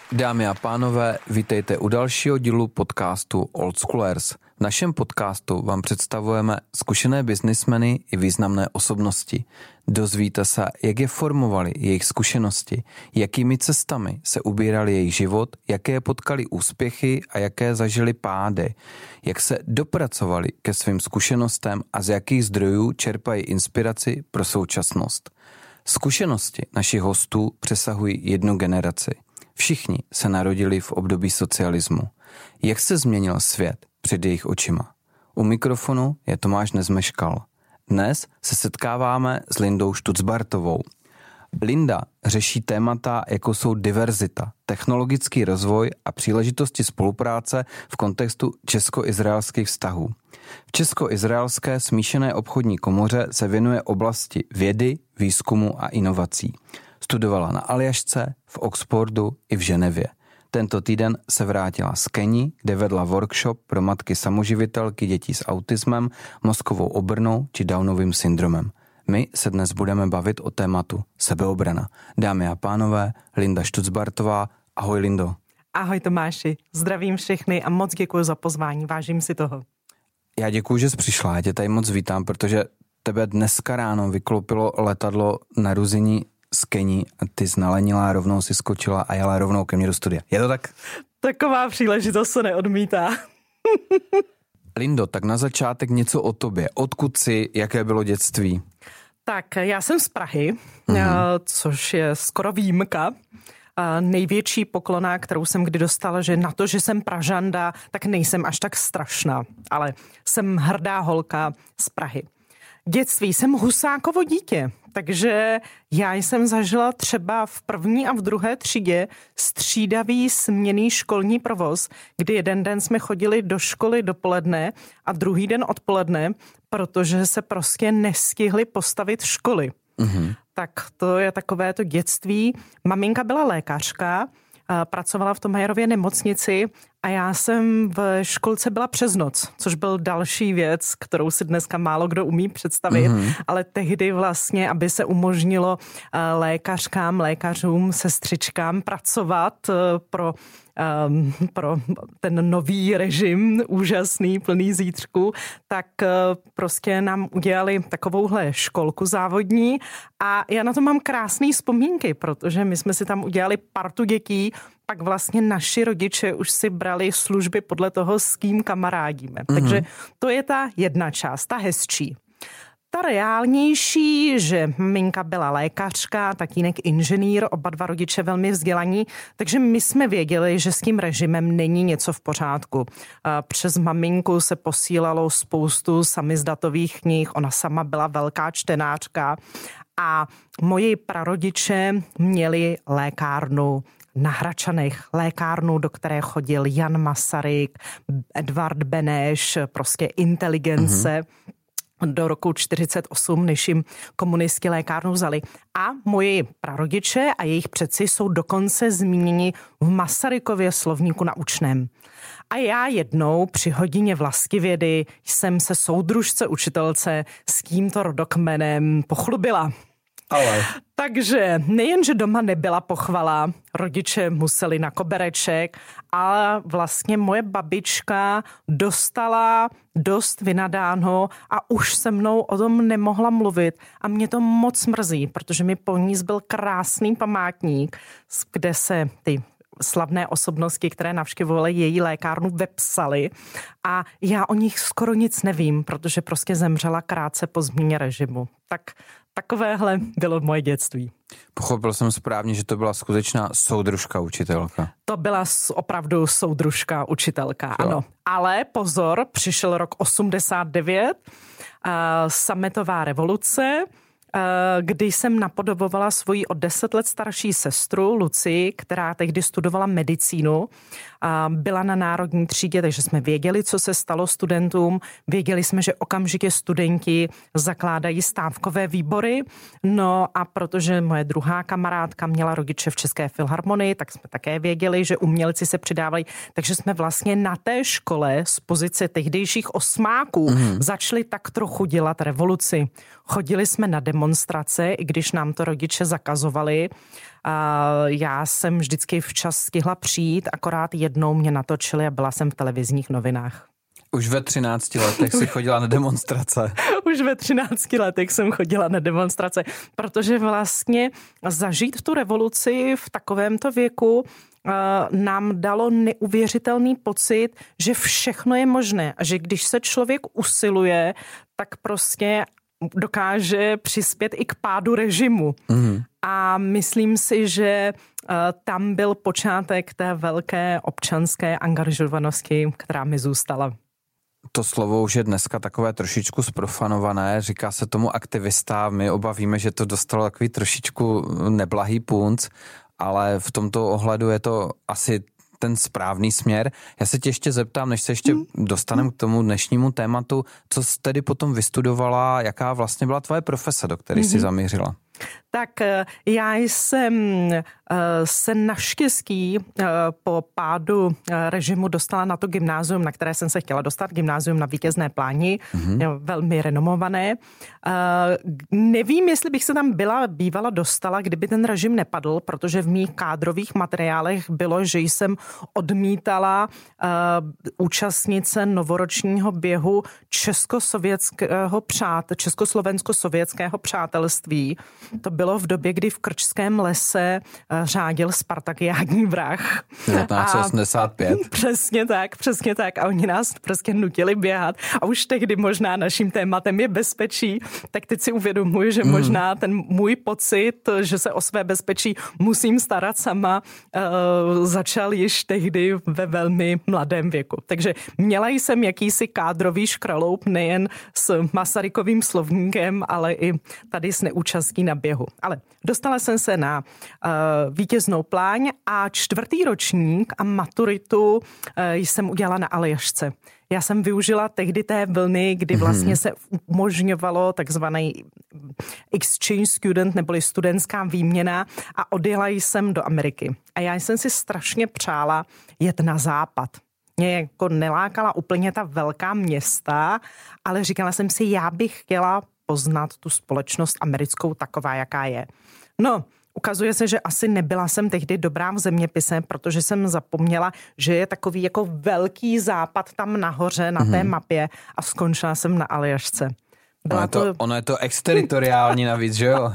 Dámy a pánové, vítejte u dalšího dílu podcastu Old Schoolers. V našem podcastu vám představujeme zkušené biznismeny i významné osobnosti. Dozvíte se, jak je formovali jejich zkušenosti, jakými cestami se ubírali jejich život, jaké potkali úspěchy a jaké zažili pády, jak se dopracovali ke svým zkušenostem a z jakých zdrojů čerpají inspiraci pro současnost. Zkušenosti našich hostů přesahují jednu generaci. Všichni se narodili v období socialismu. Jak se změnil svět před jejich očima? U mikrofonu je Tomáš Nezmeškal. Dnes se setkáváme s Lindou Štucbartovou. Linda řeší témata, jako jsou diverzita, technologický rozvoj a příležitosti spolupráce v kontextu česko-izraelských vztahů. V Česko-izraelské smíšené obchodní komoře se věnuje oblasti vědy, výzkumu a inovací. Studovala na Aljašce, v Oxfordu i v Ženevě. Tento týden se vrátila z Keni, kde vedla workshop pro matky samoživitelky dětí s autismem, mozkovou obrnou či Downovým syndromem. My se dnes budeme bavit o tématu sebeobrana. Dámy a pánové, Linda Štucbartová. Ahoj, Lindo. Ahoj, Tomáši. Zdravím všechny a moc děkuji za pozvání. Vážím si toho. Já děkuji, že jsi přišla. Já tě tady moc vítám, protože tebe dneska ráno vyklopilo letadlo na Ruzini z Keni a ty znalenila, rovnou si skočila a jela rovnou ke mně do studia. Je to tak? Taková příležitost se neodmítá. Lindo, tak na začátek něco o tobě. Odkud jsi, jaké bylo dětství? Tak já jsem z Prahy, což je skoro výjimka. Největší poklona, kterou jsem kdy dostala, že na to, že jsem Pražanda, tak nejsem až tak strašná, ale jsem hrdá holka z Prahy. Dětství jsem Husákovo dítě, takže já jsem zažila třeba v první a v druhé třídě střídavý směnný školní provoz, kdy jeden den jsme chodili do školy dopoledne a druhý den odpoledne, protože se prostě nestihli postavit školy. Mm-hmm. Tak to je takové to dětství. Maminka byla lékařka, pracovala v Tomajerově nemocnici a já jsem v školce byla přes noc, což byl další věc, kterou si dneska málo kdo umí představit, ale tehdy vlastně, aby se umožnilo lékařům, sestřičkám pracovat pro ten nový režim, úžasný, plný zítřku, tak prostě nám udělali takovouhle školku závodní a já na to mám krásné vzpomínky, protože my jsme si tam udělali partu dětí, pak vlastně naši rodiče už si brali služby podle toho, s kým kamarádíme. Takže to je ta jedna část, ta hezčí. Ta reálnější, že maminka byla lékařka, tatínek inženýr, oba dva rodiče velmi vzdělaní, takže my jsme věděli, že s tím režimem není něco v pořádku. Přes maminku se posílalo spoustu samizdatových knih, ona sama byla velká čtenářka a moji prarodiče měli lékárnu na Hračanech, lékárnu, do které chodil Jan Masaryk, Edvard Beneš, prostě inteligence, do roku 1948, než jim komunisti lékárnu vzali. A moji prarodiče a jejich předci jsou dokonce zmíněni v Masarykově slovníku naučném. A já jednou při hodině vlastivědy jsem se soudružce učitelce s tímto rodokmenem pochlubila. Ale. Takže nejenže doma nebyla pochvala, rodiče museli na kobereček, ale vlastně moje babička dostala dost vynadáno a už se mnou o tom nemohla mluvit. A mě to moc mrzí, protože mi po ní zbyl krásný památník, kde se ty slavné osobnosti, které navštěvovaly její lékárnu, vepsaly a já o nich skoro nic nevím, protože prostě zemřela krátce po změně režimu. Tak takovéhle bylo moje dětství. Pochopil jsem správně, že to byla skutečná soudružka učitelka. To byla opravdu soudružka učitelka, jo. Ano. Ale pozor, přišel rok 89, sametová revoluce, kdy jsem napodobovala svoji o 10 let starší sestru Lucii, která tehdy studovala medicínu. Byla na národní třídě, takže jsme věděli, co se stalo studentům. Věděli jsme, že okamžitě studenti zakládají stávkové výbory. No a protože moje druhá kamarádka měla rodiče v České filharmonii, tak jsme také věděli, že umělci se přidávají. Takže jsme vlastně na té škole z pozice tehdejších osmáků začali tak trochu dělat revoluci. Chodili jsme na demonstrace demonstrace, i když nám to rodiče zakazovali. Já jsem vždycky včas stihla přijít, akorát jednou mě natočili a byla jsem v televizních novinách. Už ve 13 letech jsi chodila na demonstrace. Už ve 13 letech jsem chodila na demonstrace, protože vlastně zažít tu revoluci v takovémto věku nám dalo neuvěřitelný pocit, že všechno je možné a že když se člověk usiluje, tak prostě dokáže přispět i k pádu režimu. A myslím si, že tam byl počátek té velké občanské angažovanosti, která mi zůstala. To slovo už je dneska takové trošičku zprofanované, říká se tomu aktivista, my obavíme, že to dostalo takový trošičku neblahý punc, ale v tomto ohledu je to asi ten správný směr. Já se tě ještě zeptám, než se ještě dostaneme k tomu dnešnímu tématu, co jsi tedy potom vystudovala, jaká vlastně byla tvoje profese, do které jsi zamířila? Tak já jsem se naštěstí po pádu režimu dostala na to gymnázium, na které jsem se chtěla dostat, gymnázium na Vítězné Pláni, velmi renomované. Nevím, jestli bych se tam bývala dostala, kdyby ten režim nepadl, protože v mých kádrových materiálech bylo, že jsem odmítala účastnit se novoročního běhu československo-sovětského přátelství. To bylo v době, kdy v Krčském lese řádil spartakiádní vrah. 1985. Přesně tak. A oni nás prostě nutili běhat. A už tehdy možná naším tématem je bezpečí. Tak teď si uvědomuji, že možná ten můj pocit, že se o své bezpečí musím starat sama, začal již tehdy ve velmi mladém věku. Takže měla jsem jakýsi kádrový škraloup nejen s Masarykovým slovníkem, ale i tady s neúčastí na běhu. Ale dostala jsem se na Vítěznou Pláň a 4. ročník a maturitu jsem udělala na Aljašce. Já jsem využila tehdy té vlny, kdy vlastně se umožňovalo takzvaný exchange student, neboli studentská výměna a odjela jsem do Ameriky. A já jsem si strašně přála jet na západ. Mě jako nelákala úplně ta velká města, ale říkala jsem si, já bych chtěla poznat tu společnost americkou taková, jaká je. No, ukazuje se, že asi nebyla jsem tehdy dobrá v zeměpise, protože jsem zapomněla, že je takový jako velký západ tam nahoře na té mapě a skončila jsem na Aljašce. Ono je to exteritoriální navíc, že jo?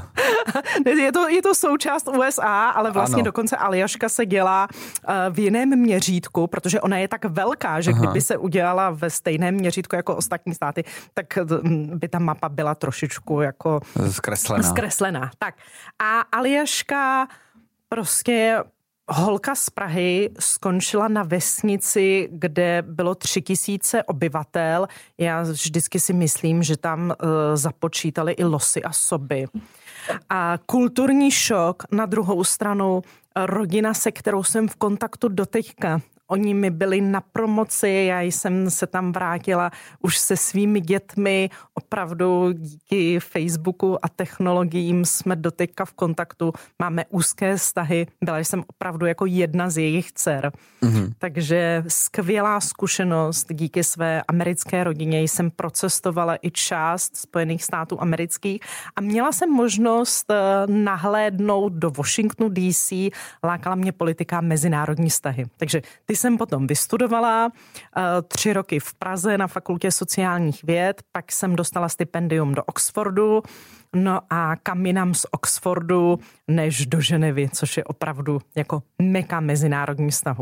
Je to součást USA, ale vlastně dokonce Aljaška se dělá v jiném měřítku, protože ona je tak velká, že kdyby se udělala ve stejném měřítku jako ostatní státy, tak by ta mapa byla trošičku jako zkreslená. Tak. A Aljaška prostě holka z Prahy skončila na vesnici, kde bylo 3000 obyvatel. Já vždycky si myslím, že tam započítali i losy a soby. A kulturní šok, na druhou stranu rodina, se kterou jsem v kontaktu doteďka. Oni mi byli na promoci, já jsem se tam vrátila už se svými dětmi, opravdu díky Facebooku a technologiím jsme doteďka v kontaktu, máme úzké vztahy, byla jsem opravdu jako jedna z jejich dcer. Takže skvělá zkušenost, díky své americké rodině jsem procestovala i část Spojených států amerických a měla jsem možnost nahlédnout do Washingtonu DC, lákala mě politika mezinárodní vztahy. Takže ty jsem potom vystudovala 3 roky v Praze na Fakultě sociálních věd, pak jsem dostala stipendium do Oxfordu, no a kam jinam z Oxfordu než do Ženevy, což je opravdu jako meka mezinárodní vztahu.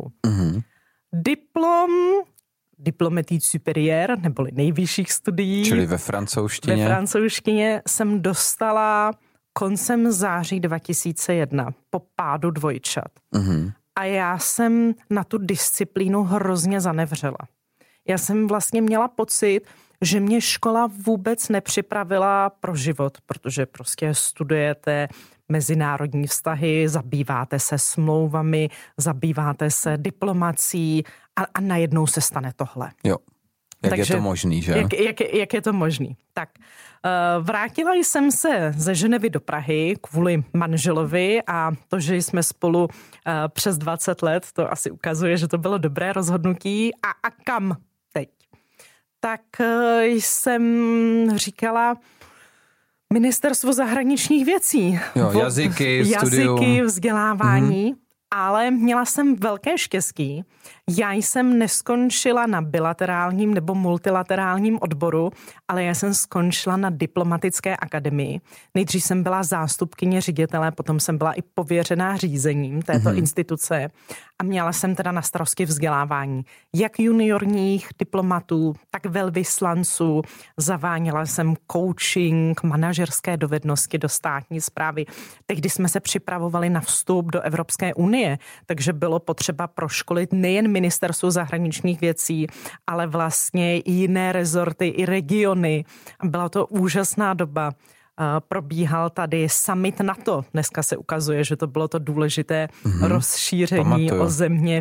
Diplom études supérieures, neboli nejvyšších studií. Čili ve francouzštině. Ve francouzštině jsem dostala koncem září 2001 po pádu dvojčat. A já jsem na tu disciplínu hrozně zanevřela. Já jsem vlastně měla pocit, že mě škola vůbec nepřipravila pro život, protože prostě studujete mezinárodní vztahy, zabýváte se smlouvami, zabýváte se diplomací a najednou se stane tohle. Jo. Takže, je to možný, že? Jak je to možný? Tak, vrátila jsem se ze Ženevy do Prahy kvůli manželovi a to, že jsme spolu přes 20 let, to asi ukazuje, že to bylo dobré rozhodnutí. A kam teď? Tak jsem říkala, Ministerstvo zahraničních věcí. Jo, jazyky, vzdělávání. Ale měla jsem velké štěstí. Já jsem neskončila na bilaterálním nebo multilaterálním odboru, ale já jsem skončila na diplomatické akademii. Nejdřív jsem byla zástupkyně ředitele, potom jsem byla i pověřená řízením této instituce a měla jsem teda na starosti vzdělávání jak juniorních diplomatů, tak velvyslanců. Zaváněla jsem coaching, manažerské dovednosti do státní správy. Tehdy jsme se připravovali na vstup do Evropské unie, takže bylo potřeba proškolit nejen Ministerstvo zahraničních věcí, ale vlastně i jiné rezorty, i regiony. Byla to úžasná doba. Probíhal tady summit NATO. Dneska se ukazuje, že to bylo to důležité rozšíření o země,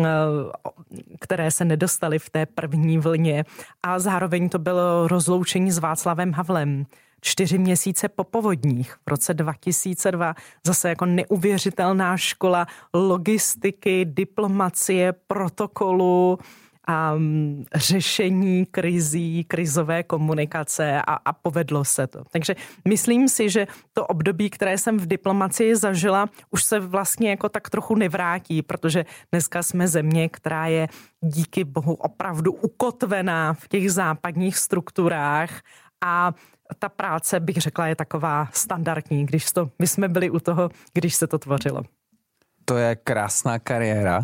které se nedostaly v té první vlně. A zároveň to bylo rozloučení s Václavem Havlem. 4 měsíce po povodních v roce 2002. Zase jako neuvěřitelná škola logistiky, diplomacie, protokolu a řešení krizí, krizové komunikace a povedlo se to. Takže myslím si, že to období, které jsem v diplomacii zažila, už se vlastně jako tak trochu nevrátí, protože dneska jsme země, která je díky bohu opravdu ukotvená v těch západních strukturách a ta práce, bych řekla, je taková standardní, my jsme byli u toho, když se to tvořilo. To je krásná kariéra.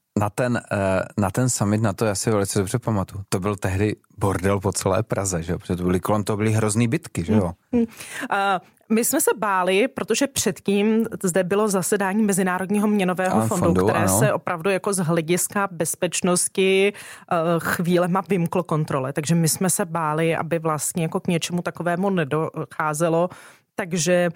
Na ten summit, na to já si velice dobře pamatuju. To byl tehdy bordel po celé Praze, že jo? Protože kolem toho byly hrozný bitky, že jo? My jsme se báli, protože předtím zde bylo zasedání Mezinárodního měnového fondu, které se opravdu jako z hlediska bezpečnosti chvílema vymklo kontrole. Takže my jsme se báli, aby vlastně jako k něčemu takovému nedocházelo. Takže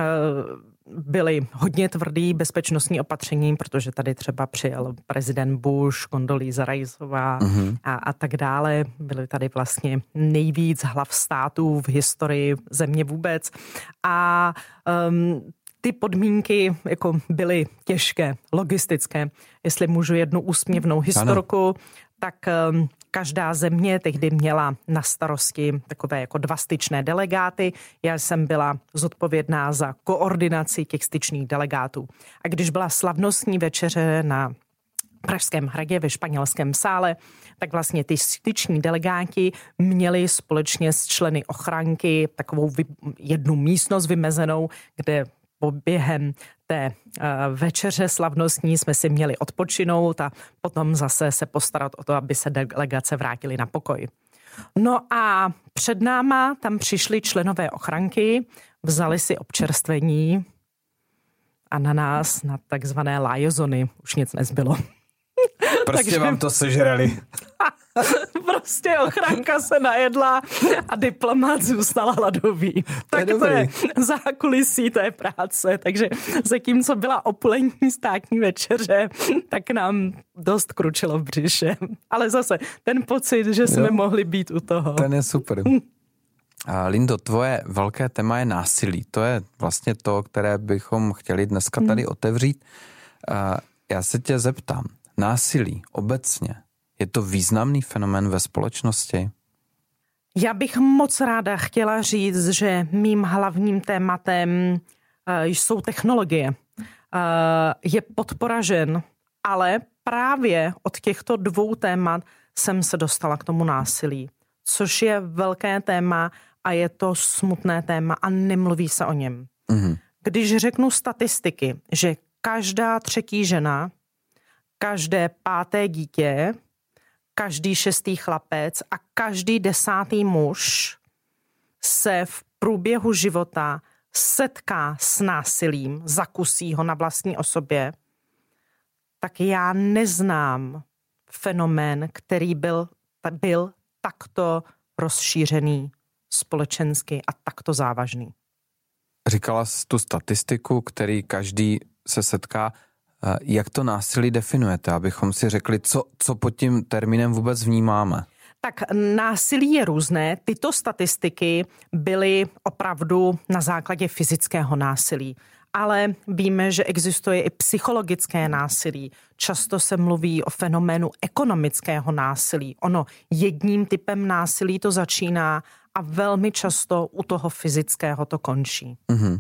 byly hodně tvrdý bezpečnostní opatření, protože tady třeba přijel prezident Bush, Condoleezza Riceová a tak dále. Byly tady vlastně nejvíc hlav států v historii země vůbec. A ty podmínky jako byly těžké, logistické. Jestli můžu jednu úsměvnou historku, tak každá země tehdy měla na starosti takové jako 2 styčné delegáty. Já jsem byla zodpovědná za koordinaci těch styčných delegátů. A když byla slavnostní večeře na Pražském hradě ve Španělském sále, tak vlastně ty styční delegáti měli společně s členy ochranky takovou jednu místnost vymezenou, kde během té večeře slavnostní jsme si měli odpočinout a potom zase se postarat o to, aby se delegace vrátili na pokoj. No a před náma tam přišli členové ochranky, vzali si občerstvení a na nás, na takzvané liaisony, už nic nezbylo. Prostě vám to sežrali. Prostě ochranka se najedla a diplomat zůstala hladový. Tak to je zákulisí té práce. Takže zatímco byla opulentní státní večeře, tak nám dost kručilo v břiše. Ale zase ten pocit, že jsme mohli být u toho. Ten je super. Lindo, tvoje velké téma je násilí. To je vlastně to, které bychom chtěli dneska tady otevřít. Já se tě zeptám, násilí obecně, je to významný fenomén ve společnosti? Já bych moc ráda chtěla říct, že mým hlavním tématem jsou technologie. Je podpora žen, ale právě od těchto 2 témat jsem se dostala k tomu násilí, což je velké téma a je to smutné téma a nemluví se o něm. Když řeknu statistiky, že každá 3. žena, každé 5. dítě, každý 6. chlapec a každý 10. muž se v průběhu života setká s násilím, zakusí ho na vlastní osobě, tak já neznám fenomén, který byl takto rozšířený společensky a takto závažný. Říkala jsi tu statistiku, který každý se setká. Jak to násilí definujete, abychom si řekli, co pod tím termínem vůbec vnímáme? Tak násilí je různé. Tyto statistiky byly opravdu na základě fyzického násilí. Ale víme, že existuje i psychologické násilí. Často se mluví o fenoménu ekonomického násilí. Ono jedním typem násilí to začíná a velmi často u toho fyzického to končí. Mm-hmm.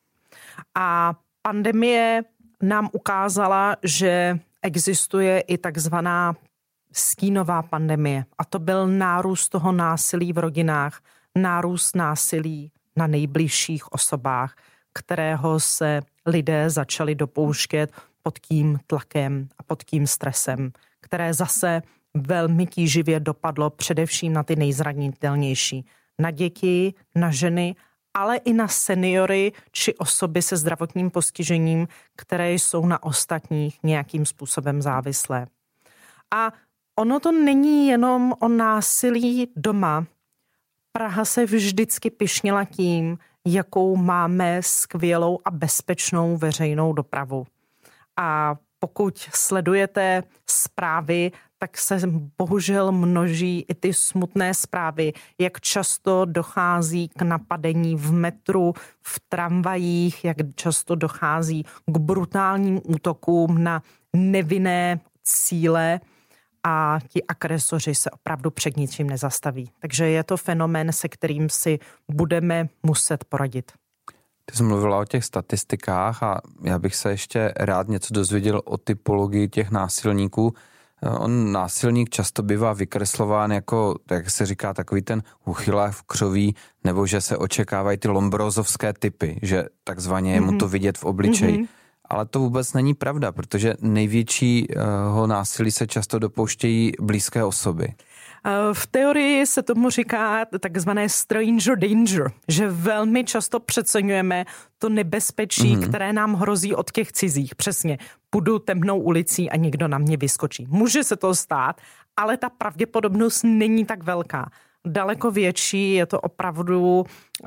A pandemie nám ukázala, že existuje i takzvaná stínová pandemie. A to byl nárůst toho násilí v rodinách, nárůst násilí na nejbližších osobách, kterého se lidé začali dopouštět pod tím tlakem a pod tím stresem, které zase velmi tíživě dopadlo především na ty nejzranitelnější. Na děti, na ženy, ale i na seniory či osoby se zdravotním postižením, které jsou na ostatních nějakým způsobem závislé. A ono to není jenom o násilí doma. Praha se vždycky pyšnila tím, jakou máme skvělou a bezpečnou veřejnou dopravu. A pokud sledujete zprávy, tak se bohužel množí i ty smutné zprávy, jak často dochází k napadení v metru, v tramvajích, jak často dochází k brutálním útokům na nevinné cíle a ti agresoři se opravdu před ničím nezastaví. Takže je to fenomén, se kterým si budeme muset poradit. Ty jsi mluvila o těch statistikách a já bych se ještě rád něco dozvěděl o typologii těch násilníků. On násilník často bývá vykreslován jako, jak se říká, takový ten uchyláv křoví, nebo že se očekávají ty lombrozovské typy, že takzvaně je mu to vidět v obličeji. Ale to vůbec není pravda, protože největšího násilí se často dopouštějí blízké osoby. V teorii se tomu říká takzvané stranger danger, že velmi často přeceňujeme to nebezpečí, které nám hrozí od těch cizích. Přesně, půjdu temnou ulicí a někdo na mě vyskočí. Může se to stát, ale ta pravděpodobnost není tak velká. Daleko větší je to opravdu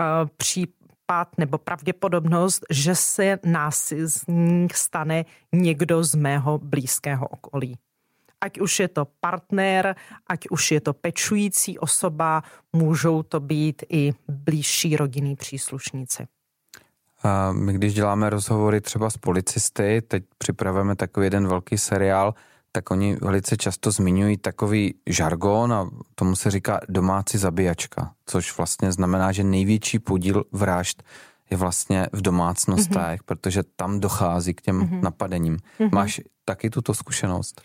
případ nebo pravděpodobnost, že se násilník stane někdo z mého blízkého okolí. Ať už je to partner, ať už je to pečující osoba, můžou to být i blížší rodinní příslušníci. A my když děláme rozhovory třeba s policisty, teď připravujeme takový jeden velký seriál, tak oni velice často zmiňují takový žargon a tomu se říká domácí zabíjačka, což vlastně znamená, že největší podíl vražd je vlastně v domácnostech, protože tam dochází k těm napadením. Máš taky tuto zkušenost?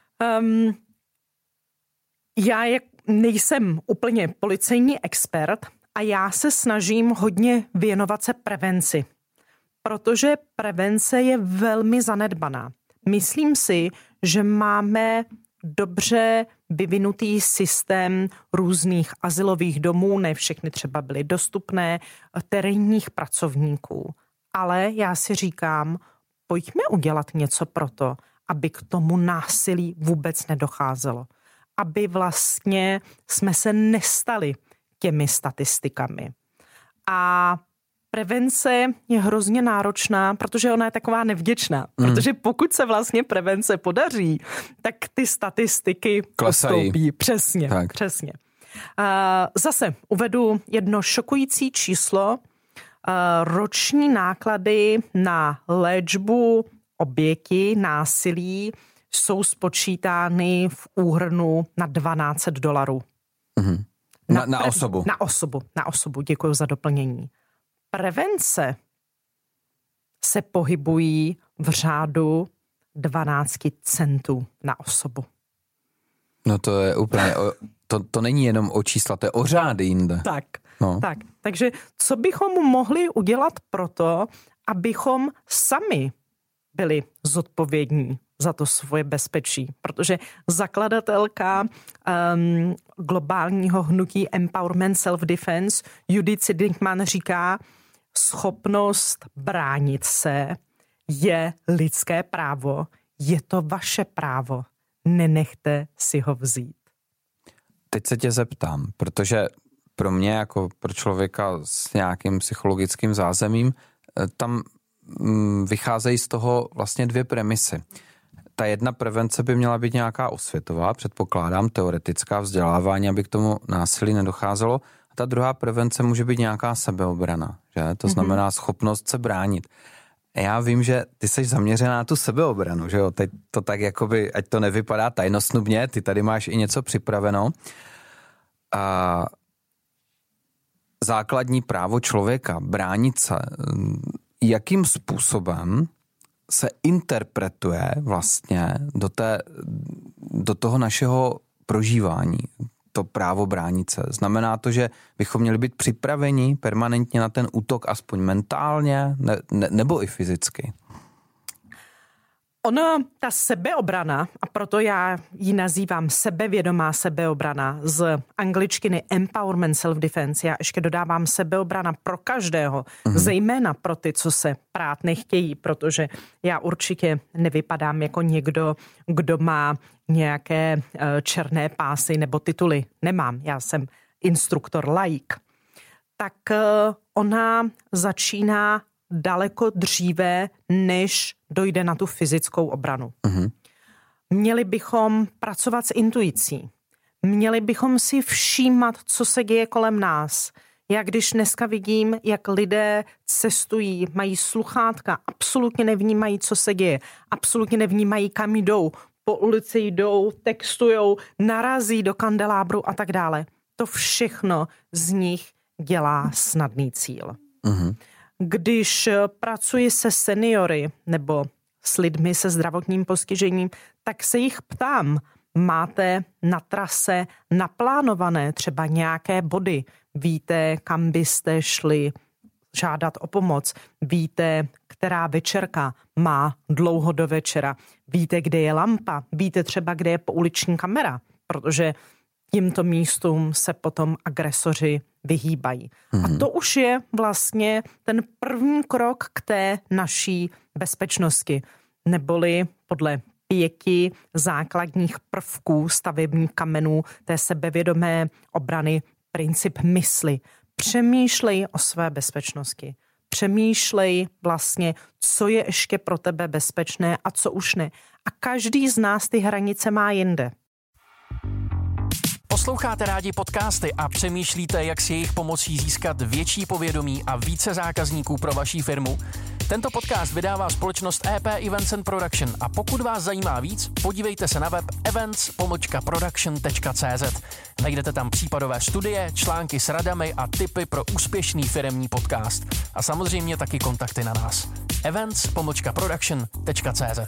Já nejsem úplně policejní expert a já se snažím hodně věnovat se prevenci, protože prevence je velmi zanedbaná. Myslím si, že máme dobře vyvinutý systém různých azylových domů, ne všechny třeba byly dostupné, terénních pracovníků. Ale já si říkám, pojďme udělat něco pro to, aby k tomu násilí vůbec nedocházelo. Aby vlastně jsme se nestali těmi statistikami. A prevence je hrozně náročná, protože ona je taková nevděčná. Protože pokud se vlastně prevence podaří, tak ty statistiky postoupí. Přesně, tak. Přesně. Zase uvedu jedno šokující číslo. Roční náklady na léčbu oběti násilí jsou spočítány v úhrnu na $1200. Na osobu. Na osobu, děkuji za doplnění. Prevence se pohybují v řádu 12 centů na osobu. No to je úplně, to není jenom o čísla, to je o řády jinde. Tak. Takže co bychom mohli udělat proto, abychom sami byli zodpovědní za to svoje bezpečí, protože zakladatelka globálního hnutí Empowerment Self-Defense Judith Sidingman říká, schopnost bránit se je lidské právo, je to vaše právo, nenechte si ho vzít. Teď se tě zeptám, protože pro mě jako pro člověka s nějakým psychologickým zázemím, tam vycházejí z toho vlastně dvě premisy. Ta jedna prevence by měla být nějaká osvětová, předpokládám, teoretická vzdělávání, aby k tomu násilí nedocházelo. A ta druhá prevence může být nějaká sebeobrana, že? To znamená schopnost se bránit. Já vím, že ty jsi zaměřená na tu sebeobranu, že jo? Teď to tak jakoby, ať to nevypadá tajnosnubně, ty tady máš i něco připraveno. A základní právo člověka, bránit se, jakým způsobem se interpretuje vlastně do toho našeho prožívání, to právo bránit se. Znamená to, že bychom měli být připraveni permanentně na ten útok aspoň mentálně nebo i fyzicky? Ono, ta sebeobrana, a proto já ji nazývám sebevědomá sebeobrana, z angličtiny empowerment self-defense, já ještě dodávám sebeobrana pro každého, zejména pro ty, co se prát nechtějí, protože já určitě nevypadám jako někdo, kdo má nějaké černé pásy nebo tituly. Nemám, já jsem instruktor laik. Tak ona začíná daleko dříve, než dojde na tu fyzickou obranu. Měli bychom pracovat s intuicí. Měli bychom si všímat, co se děje kolem nás. Já když dneska vidím, jak lidé cestují, mají sluchátka, absolutně nevnímají, co se děje. Absolutně nevnímají, kam jdou. Po ulici jdou, textujou, narazí do kandelábru a tak dále. To všechno z nich dělá snadný cíl. Když pracuji se seniory nebo s lidmi se zdravotním postižením, tak se jich ptám, máte na trase naplánované třeba nějaké body, víte, kam byste šli žádat o pomoc, víte, která večerka má dlouho do večera, víte, kde je lampa, víte třeba, kde je pouliční kamera, protože tímto místům se potom agresoři vyhýbají. A to už je vlastně ten první krok k té naší bezpečnosti, neboli podle 5 základních prvků stavebních kamenů té sebevědomé obrany princip mysli. Přemýšlej o své bezpečnosti. Přemýšlej vlastně, co je ještě pro tebe bezpečné a co už ne. A každý z nás ty hranice má jinde. Posloucháte rádi podcasty a přemýšlíte, jak si jejich pomocí získat větší povědomí a více zákazníků pro vaši firmu? Tento podcast vydává společnost EP Events and Production a pokud vás zajímá víc, podívejte se na web events-production.cz. Najdete tam případové studie, články s radami a tipy pro úspěšný firemní podcast. A samozřejmě taky kontakty na nás. events-production.cz.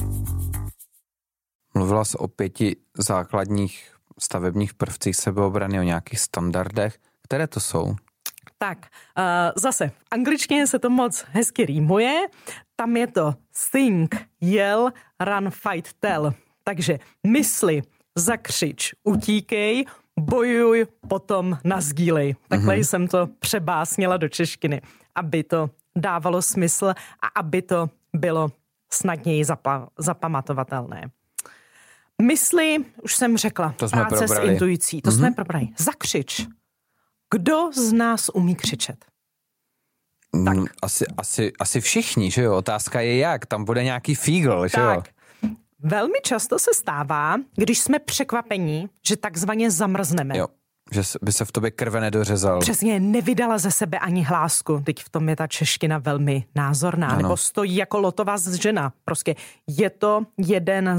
Mluvila jsi o 5 základních stavebních prvcích sebeobrany, o nějakých standardech. Které to jsou? Tak, zase, v angličtině se to moc hezky rýmuje. Tam je to think, yell, run, fight, tell. Takže mysli, zakřič, utíkej, bojuj, potom nasdílej. Takhle jsem to přebásnila do češtiny, aby to dávalo smysl a aby to bylo snadněji zapamatovatelné. Mysli, už jsem řekla, práce s intuicí, to jsme probrali. Zakřič. Kdo z nás umí křičet? Tak. Asi všichni, že jo? Otázka je jak, tam bude nějaký fígl, že jo? Velmi často se stává, když jsme překvapení, že takzvaně zamrzneme. Jo, že by se v tobě krve nedořezal. Přesně, nevydala ze sebe ani hlásku. Teď v tom je ta čeština velmi názorná. Ano. Nebo stojí jako lotová žena. Prostě je to jedna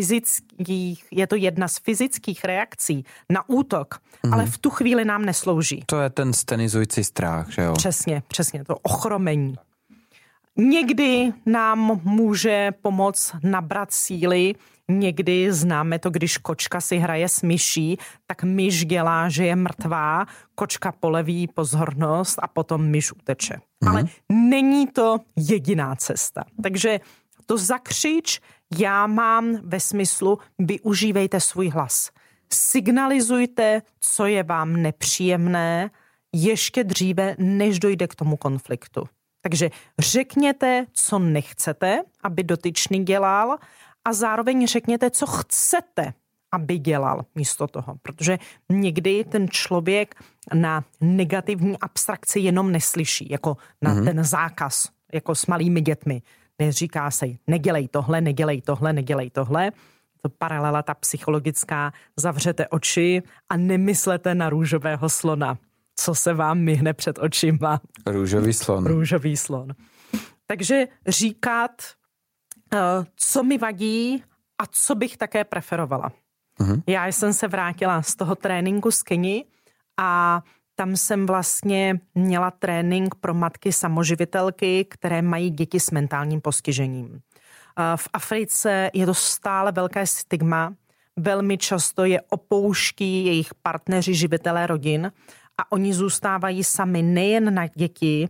z fyzických reakcí na útok, ale v tu chvíli nám neslouží. To je ten stenizující strach, že jo? Přesně, to ochromení. Někdy nám může pomoct nabrat síly, někdy známe to, když kočka si hraje s myší, tak myš dělá, že je mrtvá, kočka poleví pozornost a potom myš uteče. Ale není to jediná cesta. Takže to zakřič já mám ve smyslu využívejte svůj hlas. Signalizujte, co je vám nepříjemné, ještě dříve, než dojde k tomu konfliktu. Takže řekněte, co nechcete, aby dotyčný dělal, a zároveň řekněte, co chcete, aby dělal místo toho. Protože někdy ten člověk na negativní abstrakci jenom neslyší, jako na ten zákaz, jako s malými dětmi. Neříká se, nedělej tohle, nedělej tohle, nedělej tohle. To paralela ta psychologická, zavřete oči a nemyslete na růžového slona. Co se vám myhne před očima? Růžový slon. Takže říkat, co mi vadí a co bych také preferovala. Já jsem se vrátila z toho tréninku z Keni a tam jsem vlastně měla trénink pro matky samoživitelky, které mají děti s mentálním postižením. V Africe je to stále velké stigma. Velmi často je opouští jejich partneři, živitelé rodin a oni zůstávají sami nejen na děti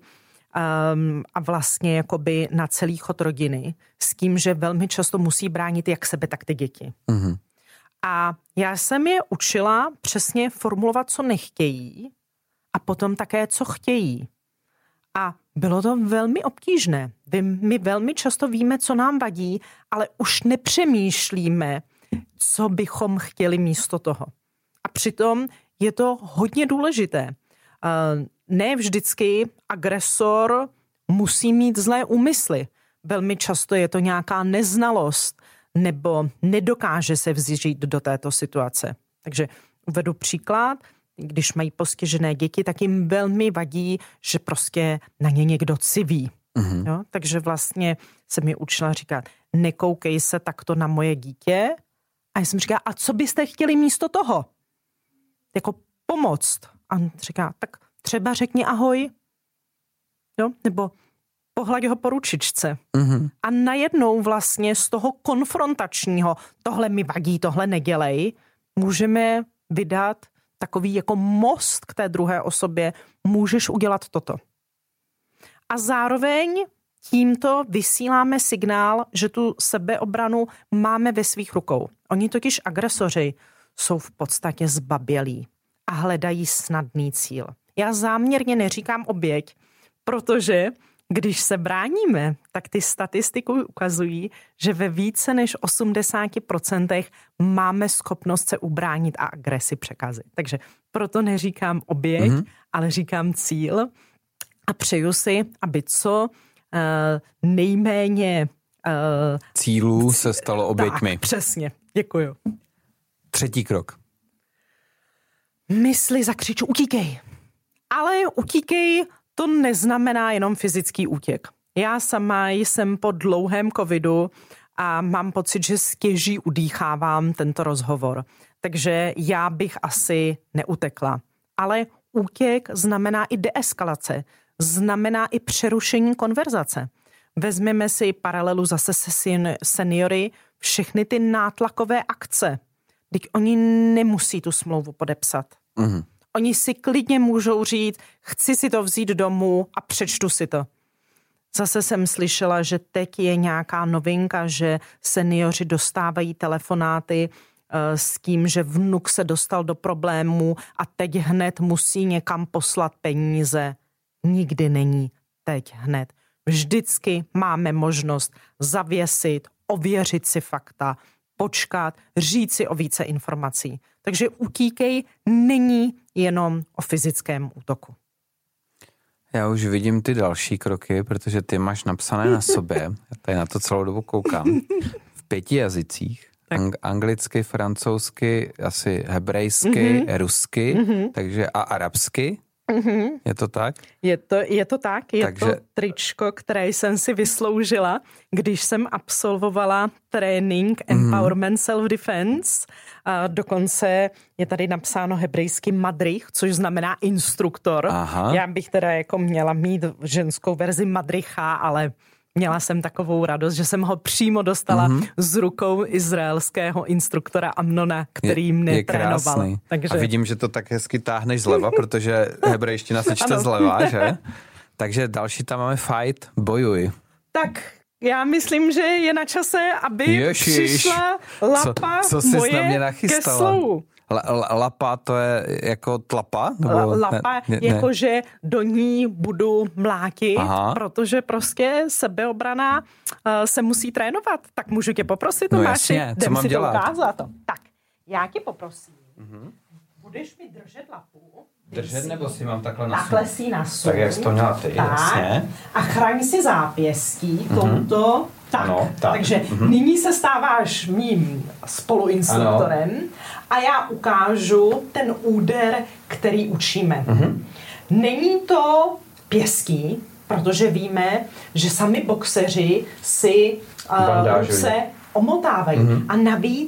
a vlastně jakoby na celý chod rodiny s tím, že velmi často musí bránit jak sebe, tak ty děti. Mm-hmm. A já jsem je učila přesně formulovat, co nechtějí a potom také, co chtějí. A bylo to velmi obtížné. My velmi často víme, co nám vadí, ale už nepřemýšlíme, co bychom chtěli místo toho. A přitom je to hodně důležité. Ne vždycky agresor musí mít zlé úmysly. Velmi často je to nějaká neznalost nebo nedokáže se vžít do této situace. Takže uvedu příklad. Když mají postižené děti, tak jim velmi vadí, že prostě na ně někdo civí. Mm-hmm. Jo? Takže vlastně se mi učila říkat, nekoukej se takto na moje dítě. A já jsem říkala, a co byste chtěli místo toho? Jako pomoct. A on říká, tak třeba řekni ahoj. Jo? Nebo pohlaď ho po ručičce. Mm-hmm. A najednou vlastně z toho konfrontačního, tohle mi vadí, tohle nedělej, můžeme vydat takový jako most k té druhé osobě, můžeš udělat toto. A zároveň tímto vysíláme signál, že tu sebeobranu máme ve svých rukou. Oni totiž agresoři jsou v podstatě zbabělí a hledají snadný cíl. Já záměrně neříkám oběť, protože když se bráníme, tak ty statistiky ukazují, že ve více než 80% máme schopnost se ubránit a agresi překazit. Takže proto neříkám oběť, ale říkám cíl a přeju si, aby co nejméně cílů se stalo oběťmi. Tak, přesně. Děkuju. 3. krok. Mysli zakřiču, utíkej. Ale utíkej to neznamená jenom fyzický útěk. Já sama jsem po dlouhém covidu a mám pocit, že stěží udýchávám tento rozhovor. Takže já bych asi neutekla. Ale útěk znamená i deeskalace. Znamená i přerušení konverzace. Vezmeme si paralelu zase se seniory, všechny ty nátlakové akce. Teď oni nemusí tu smlouvu podepsat. Mhm. Oni si klidně můžou říct, chci si to vzít domů a přečtu si to. Zase jsem slyšela, že teď je nějaká novinka, že seniori dostávají telefonáty s tím, že vnuk se dostal do problému a teď hned musí někam poslat peníze. Nikdy není teď hned. Vždycky máme možnost zavěsit, ověřit si fakta, počkat, říct si o více informací. Takže utíkej není jenom o fyzickém útoku. Já už vidím ty další kroky, protože ty máš napsané na sobě. Já tady na to celou dobu koukám. V 5 jazycích. Anglicky, francouzsky, asi hebrejsky, rusky, takže a arabsky. Mm-hmm. Je to tak? Je to tak. Takže to tričko, které jsem si vysloužila, když jsem absolvovala trénink Empowerment Self-Defense. A dokonce je tady napsáno hebrejsky madrich, což znamená instruktor. Aha. Já bych teda jako měla mít ženskou verzi madricha, ale měla jsem takovou radost, že jsem ho přímo dostala z rukou izraelského instruktora Amnona, který mě trénoval. Takže... A vidím, že to tak hezky táhneš zleva, protože hebrejština se čte zleva, že? Takže další tam máme fight, bojuj. Tak já myslím, že je na čase, aby přišla lapa moje ke slovu. Lapa to je jako tlapa? Lapa jakože do ní budu mlátit, protože prostě sebeobrana se musí trénovat. Tak můžu tě poprosit, Tomáši? Jasně, co mám dělat? Ukázat. Tak, já tě poprosím. Budeš mi držet lapu. Držet nebo si mám takhle nasun? Takhle si nasun. Tak jak jsi to měla ty, jasně. A chraň si zápěstí touto. Tak, ano, tak. Takže nyní se stáváš mým spoluinstruktorem a já ukážu ten úder, který učíme. Není to pěstí, protože víme, že sami boxeři si ruce omotávají. A navíc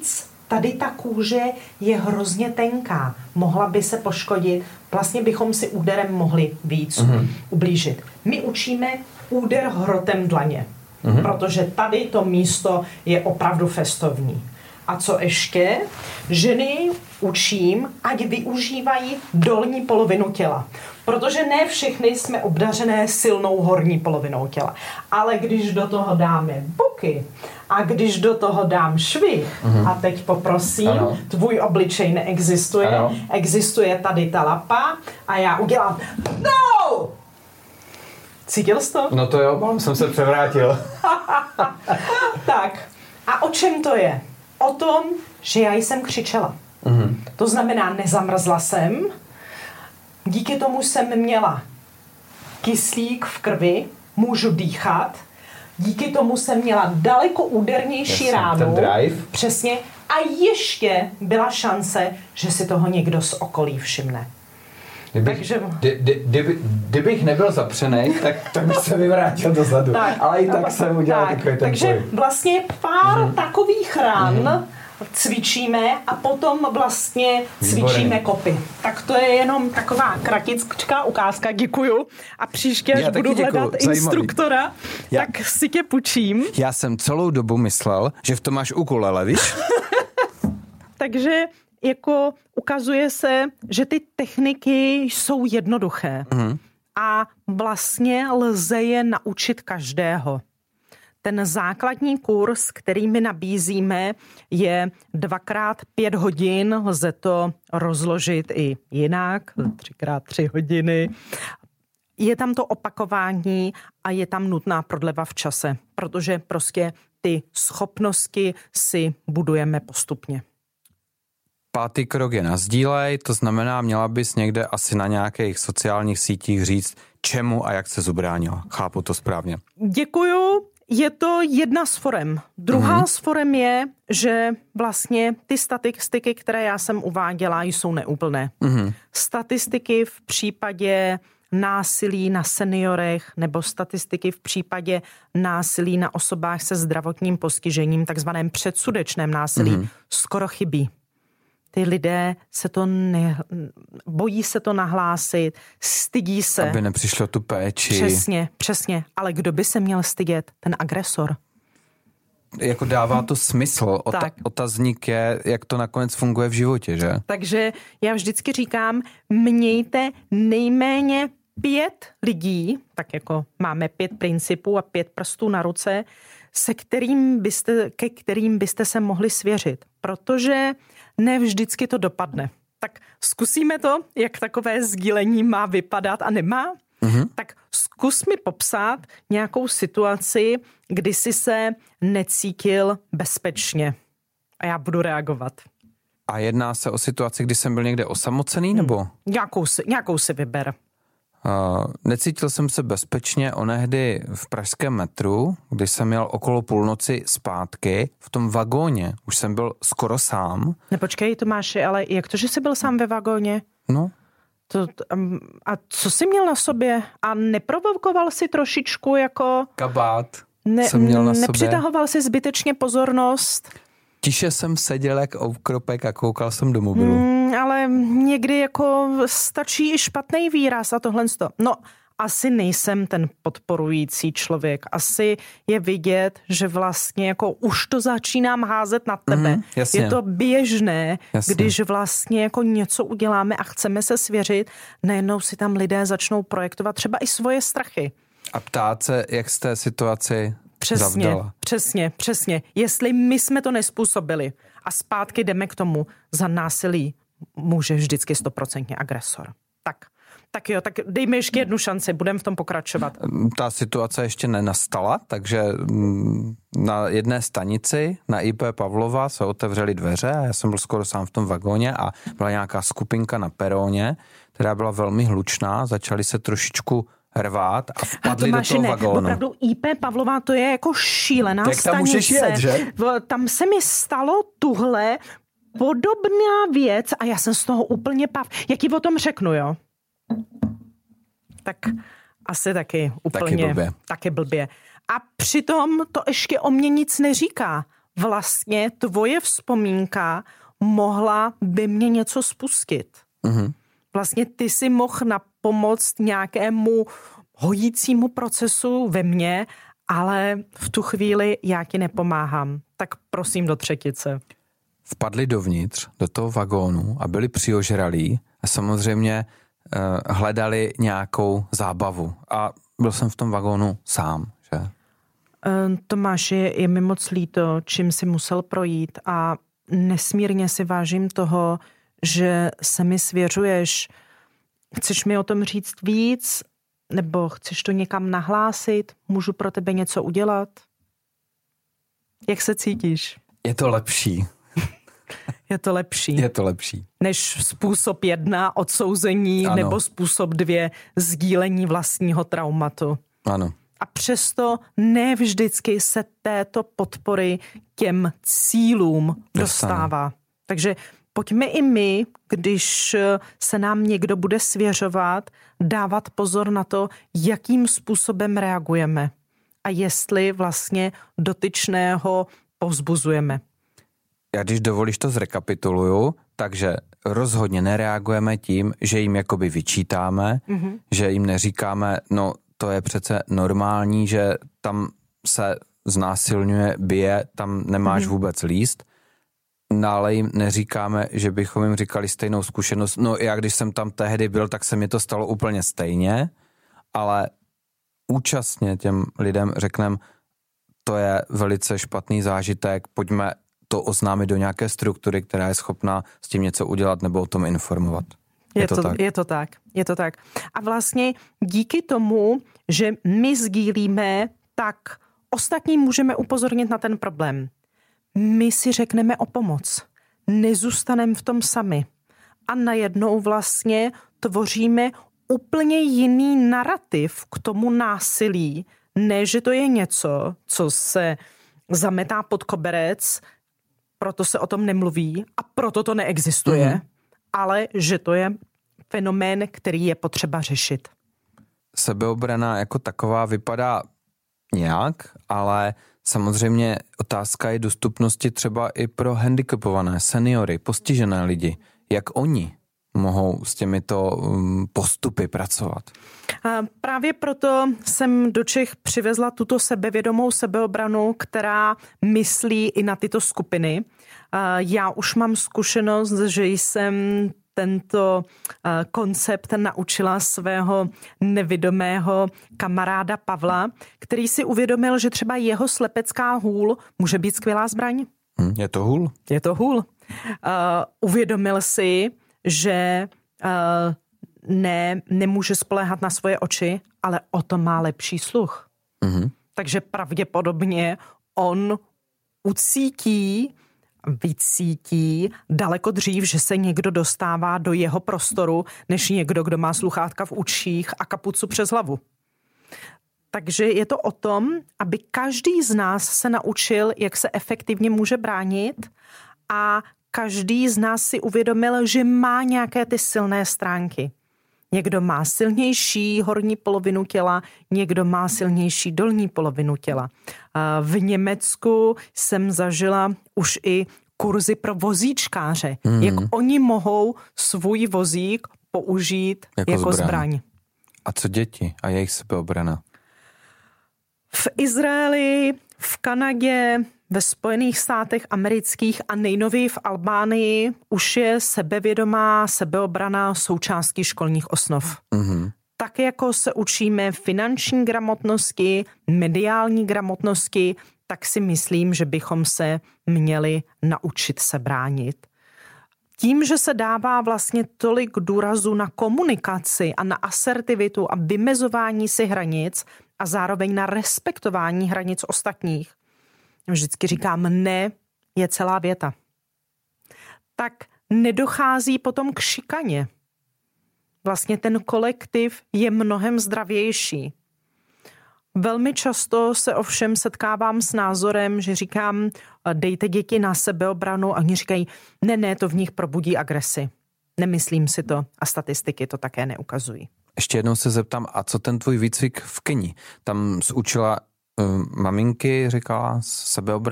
tady ta kůže je hrozně tenká, mohla by se poškodit, vlastně bychom si úderem mohli víc ublížit. My učíme úder hrotem dlaně, protože tady to místo je opravdu festovní. A co ještě? Ženy učím, ať využívají dolní polovinu těla. Protože ne všechny jsme obdařené silnou horní polovinou těla. Ale když do toho dáme boky a když do toho dám švy, a teď poprosím, tvůj obličej neexistuje, existuje tady ta lapa a já udělám no! Cítil jsi to? No to jo, jsem se převrátil. Tak, a o čem to je? O tom, že já jsem křičela. To znamená, nezamrzla jsem, díky tomu jsem měla kyslík v krvi, můžu dýchat, díky tomu jsem měla daleko údernější ránu. Přesně. A ještě byla šance, že si toho někdo z okolí všimne. Kdybych nebyl zapřenej, tak bych se vyvrátil dozadu. Ale i tak jsem udělal takový ten takže vlastně pár takových rán cvičíme a potom vlastně cvičíme kopy. Tak to je jenom taková kratická ukázka, děkuju. A příště, až budu hledat instruktora, tak si tě půjčím. Já jsem celou dobu myslel, že v tom máš ukulele, víš? Takže jako ukazuje se, že ty techniky jsou jednoduché. A vlastně lze je naučit každého. Ten základní kurz, který my nabízíme, je 2x5 hodin. Lze to rozložit i jinak, 3x3 hodiny. Je tam to opakování a je tam nutná prodleva v čase, protože prostě ty schopnosti si budujeme postupně. 5. krok je nasdílej, to znamená, měla bys někde asi na nějakých sociálních sítích říct, čemu a jak se zubránila. Chápu to správně. Děkuju. Je to jedna z forem. Druhá z forem je, že vlastně ty statistiky, které já jsem uváděla, jsou neúplné. Statistiky v případě násilí na seniorech nebo statistiky v případě násilí na osobách se zdravotním postižením, takzvaném předsudečném násilí, skoro chybí. Ty lidé se to bojí se to nahlásit, stydí se. Aby nepřišlo tu péči. Přesně. Ale kdo by se měl stydět? Ten agresor. Jako dává to smysl. Otazník je, jak to nakonec funguje v životě, že? Takže já vždycky říkám, mějte nejméně 5 lidí, tak jako máme 5 principů a 5 prstů na ruce, ke kterým byste se mohli svěřit. Protože ne vždycky to dopadne. Tak zkusíme to, jak takové sdílení má vypadat a nemá? Tak zkus mi popsat nějakou situaci, kdy jsi se necítil bezpečně. A já budu reagovat. A jedná se o situaci, kdy jsem byl někde osamocený, nebo? Nějakou si vyber. Necítil jsem se bezpečně onehdy v pražském metru, kdy jsem jel okolo půlnoci zpátky v tom vagóně. Už jsem byl skoro sám. Nepočkej, Tomáši, ale jak to, že jsi byl sám ve vagóně? No. A co jsi měl na sobě? A neprovokoval si trošičku jako... Kabát jsem měl na sobě. Nepřitahoval si zbytečně pozornost? Tiše jsem seděl jak oukropek a koukal jsem do mobilu. Ale někdy jako stačí i špatný výraz a tohle. No, asi nejsem ten podporující člověk. Asi je vidět, že vlastně jako už to začínám házet na tebe. Jasně. Je to běžné, když vlastně jako něco uděláme a chceme se svěřit, najednou si tam lidé začnou projektovat třeba i svoje strachy. A ptát se, jak z té situaci zavdala. Přesně. Jestli my jsme to nespůsobili a zpátky jdeme k tomu, za násilí může vždycky 100% agresor. Tak jo, tak dejme ještě jednu šanci, budeme v tom pokračovat. Ta situace ještě nenastala, takže na jedné stanici na IP Pavlova se otevřely dveře a já jsem byl skoro sám v tom vagóně a byla nějaká skupinka na peróně, která byla velmi hlučná, začali se trošičku rvát a vpadli do toho vagónu. Opravdu IP Pavlova, to je jako šílená tak stanice. Tam můžeš jet, že? Tam se mi stalo tuhle podobná věc a já jsem z toho úplně Jak ti o tom řeknu, jo? Tak asi taky úplně... Taky blbě. A přitom to ještě o mě nic neříká. vlastně tvoje vzpomínka mohla by mě něco spustit. Mm-hmm. Vlastně ty si mohl napomoct nějakému hojícímu procesu ve mně, ale v tu chvíli já ti nepomáhám. Tak prosím do třetice. Vpadli dovnitř, do toho vagónu a byli přiožralí a samozřejmě hledali nějakou zábavu. A byl jsem v tom vagónu sám, že? Tomáš, je mi moc líto, čím si musel projít a nesmírně si vážím toho, že se mi svěřuješ. Chceš mi o tom říct víc? Nebo chceš to někam nahlásit? Můžu pro tebe něco udělat? Jak se cítíš? Je to lepší. Je to lepší. Je to lepší. Než způsob 1 odsouzení, ano. Nebo způsob 2 sdílení vlastního traumatu. Ano. A přesto ne vždycky se této podpory těm cílům dostává. Takže pojďme i my, když se nám někdo bude svěřovat, dávat pozor na to, jakým způsobem reagujeme a jestli vlastně dotyčného povzbuzujeme. Já když dovolíš to zrekapituluju, takže rozhodně nereagujeme tím, že jim jakoby vyčítáme, že jim neříkáme, no to je přece normální, že tam se znásilňuje, bije, tam nemáš vůbec líst. No, ale jim neříkáme, že bychom jim říkali stejnou zkušenost. No já když jsem tam tehdy byl, tak se mi to stalo úplně stejně, ale účastně těm lidem řekneme, to je velice špatný zážitek, pojďme to oznámit do nějaké struktury, která je schopná s tím něco udělat nebo o tom informovat. Je to tak. A vlastně díky tomu, že my sdílíme, tak ostatní můžeme upozornit na ten problém. My si řekneme o pomoc. Nezůstaneme v tom sami. A najednou vlastně tvoříme úplně jiný narrativ k tomu násilí, ne, že to je něco, co se zametá pod koberec, proto se o tom nemluví a proto to neexistuje, ale že to je fenomén, který je potřeba řešit. Sebeobrana jako taková vypadá nějak, ale samozřejmě otázka je dostupnosti třeba i pro handicapované, seniory, postižené lidi. Jak oni mohou s těmito postupy pracovat? A právě proto jsem do Čech přivezla tuto sebevědomou sebeobranu, která myslí i na tyto skupiny. Já už mám zkušenost, že jsem tento koncept naučila svého nevidomého kamaráda Pavla, který si uvědomil, že třeba jeho slepecká hůl může být skvělá zbraň. Je to hůl? Je to hůl. Uvědomil si, že nemůže spoléhat na svoje oči, ale o to má lepší sluch. Takže pravděpodobně on vycítí daleko dřív, že se někdo dostává do jeho prostoru, než někdo, kdo má sluchátka v uších a kapucu přes hlavu. Takže je to o tom, aby každý z nás se naučil, jak se efektivně může bránit a každý z nás si uvědomil, že má nějaké ty silné stránky. Někdo má silnější horní polovinu těla, někdo má silnější dolní polovinu těla. V Německu jsem zažila už i kurzy pro vozíčkáře, jak oni mohou svůj vozík použít jako zbraň. A co děti a jejich sebeobrana? V Izraeli, v Kanadě, ve Spojených státech amerických a nejnověji v Albánii už je sebevědomá sebeobrana součástí školních osnov. Tak jako se učíme finanční gramotnosti, mediální gramotnosti, tak si myslím, že bychom se měli naučit se bránit. Tím, že se dává vlastně tolik důrazu na komunikaci a na asertivitu a vymezování si hranic a zároveň na respektování hranic ostatních, vždycky říkám, ne je celá věta. Tak nedochází potom k šikaně. Vlastně ten kolektiv je mnohem zdravější. Velmi často se ovšem setkávám s názorem, že říkám, dejte děti na sebeobranu a oni říkají, ne, to v nich probudí agresi. Nemyslím si to a statistiky to také neukazují. Ještě jednou se zeptám, a co ten tvůj výcvik v Keni? Tam učila maminky, říkala sebeobraně,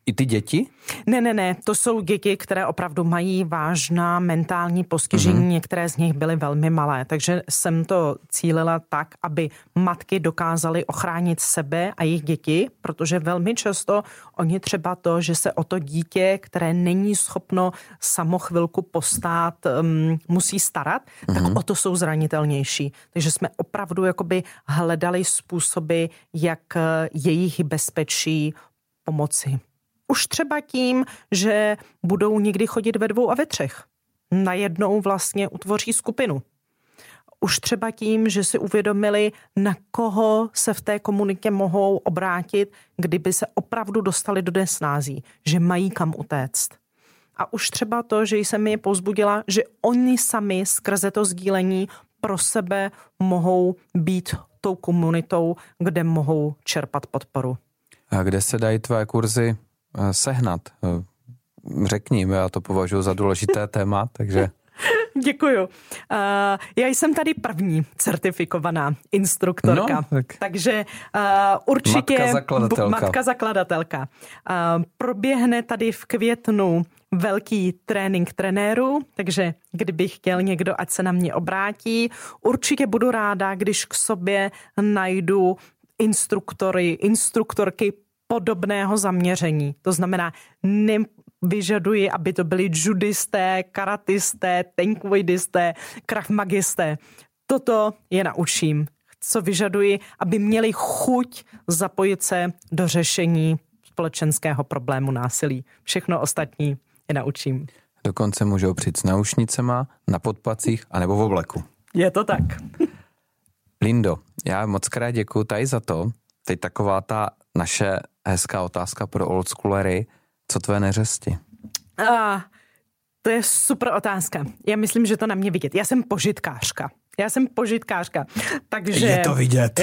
I ty děti? Ne, to jsou děti, které opravdu mají vážná mentální postižení, některé z nich byly velmi malé, takže jsem to cílila tak, aby matky dokázaly ochránit sebe a jejich děti, protože velmi často oni třeba to, že se o to dítě, které není schopno samo chvilku postát, musí starat, tak o to jsou zranitelnější. Takže jsme opravdu jakoby hledali způsoby, jak jejich bezpečí pomoci. Už třeba tím, že budou někdy chodit ve 2 a ve 3. Najednou vlastně utvoří skupinu. Už třeba tím, že si uvědomili, na koho se v té komunitě mohou obrátit, kdyby se opravdu dostali do nesnází, že mají kam utéct. A už třeba to, že jsem je povzbudila, že oni sami skrze to sdílení pro sebe mohou být tou komunitou, kde mohou čerpat podporu. A kde se dají tvé kurzy sehnat? Řekni, já to považuji za důležité téma, takže... Děkuju. Já jsem tady první certifikovaná instruktorka, takže určitě matka zakladatelka. Proběhne tady v květnu velký trénink trenérů, takže kdyby chtěl někdo, ať se na mě obrátí. Určitě budu ráda, když k sobě najdu instruktorky podobného zaměření. To znamená, nevyžaduji, aby to byli judisté, karatisté, taekwondisté, krav magisté. Toto je naučím. Co vyžaduji, aby měli chuť zapojit se do řešení společenského problému násilí. Všechno ostatní je naučím. Dokonce můžou přijít s náušnicema, na podpacích anebo v obleku. Je to tak. Lindo, já moc krát děkuju tady za to. Teď taková ta naše hezká otázka pro oldschoolery. Co tvé neřesti? To je super otázka. Já myslím, že to na mě vidět. Já jsem požitkářka. Takže... Je to vidět.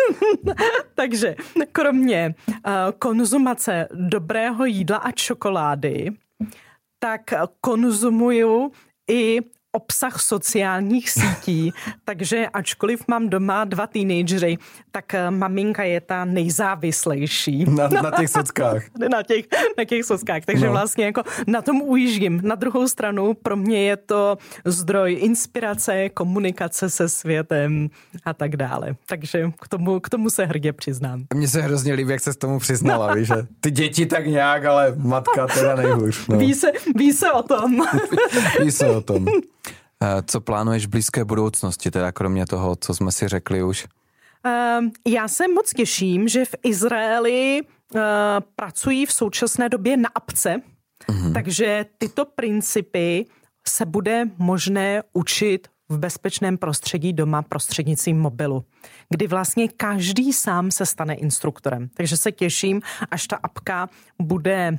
Takže kromě konzumace dobrého jídla a čokolády, tak konzumuju i obsah sociálních sítí, takže ačkoliv mám doma 2 teenagery, tak maminka je ta nejzávislejší. Na těch sockách. na těch sockách, takže vlastně jako na tom ujíždím. Na druhou stranu pro mě je to zdroj inspirace, komunikace se světem a tak dále. Takže k tomu se hrdě přiznám. Mně se hrozně líbí, jak se s tomu přiznala, víš, že ty děti tak nějak, ale matka teda nejhůř. No. Ví se o tom. Ví se o tom. Co plánuješ v blízké budoucnosti, teda kromě toho, co jsme si řekli už? Já se moc těším, že v Izraeli pracují v současné době na apce, takže tyto principy se bude možné učit v bezpečném prostředí doma prostřednictvím mobilu, kdy vlastně každý sám se stane instruktorem. Takže se těším, až ta apka bude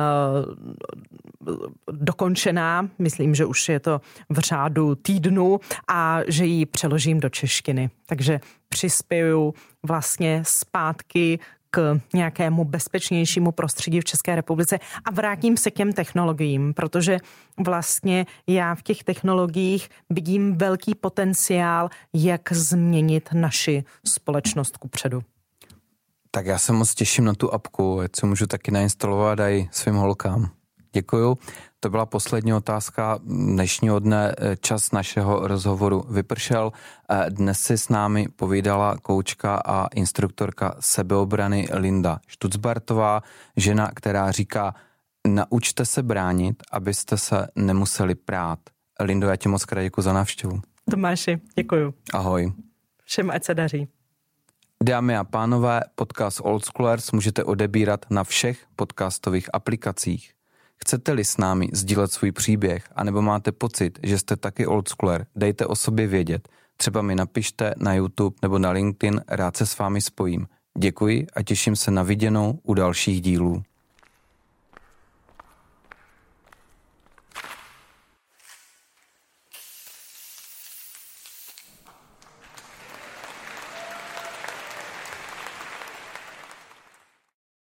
dokončená, myslím, že už je to v řádu týdnu a že ji přeložím do češtiny. Takže přispěju vlastně zpátky k nějakému bezpečnějšímu prostředí v České republice a vrátím se k těm technologiím, protože vlastně já v těch technologiích vidím velký potenciál, jak změnit naši společnost kupředu. Tak já se moc těším na tu apku, ať si můžu taky nainstalovat i svým holkám. Děkuju. To byla poslední otázka dnešního dne. Čas našeho rozhovoru vypršel. Dnes si s námi povídala koučka a instruktorka sebeobrany Linda Štucbartová, žena, která říká, naučte se bránit, abyste se nemuseli prát. Lindo, já ti moc krát děkuji za návštěvu. Tomáši, děkuju. Ahoj. Všem ať se daří. Dámy a pánové, podcast Oldschoolers můžete odebírat na všech podcastových aplikacích. Chcete-li s námi sdílet svůj příběh, anebo máte pocit, že jste taky oldschooler, dejte o sobě vědět. Třeba mi napište na YouTube nebo na LinkedIn, rád se s vámi spojím. Děkuji a těším se na viděnou u dalších dílů.